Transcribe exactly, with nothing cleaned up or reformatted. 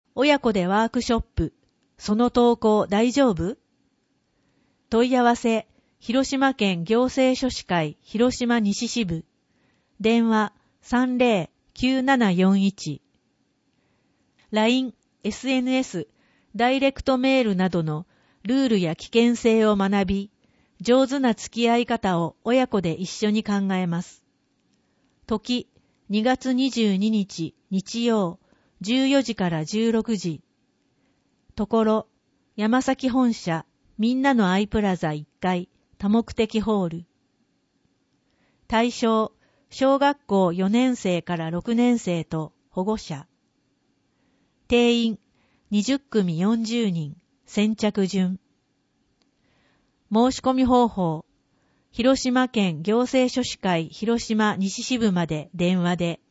親子でワークショップ、その投稿大丈夫？問い合わせ、広島県行政書士会広島西支部。電話 さんぜろきゅうななよんいち。ライン、エスエヌエス、ダイレクトメールなどのルールや危険性を学び、上手な付き合い方を親子で一緒に考えます。時、にがつにじゅうににち日曜、じゅうよじからじゅうろくじ。ところ、山崎本社みんなのアイプラザいっかい多目的ホール。対象、小学校よねんせいからろくねんせいと保護者。定員、にじゅっくみよんじゅうにん、先着順。申し込み方法、広島県行政書士会広島西支部まで電話で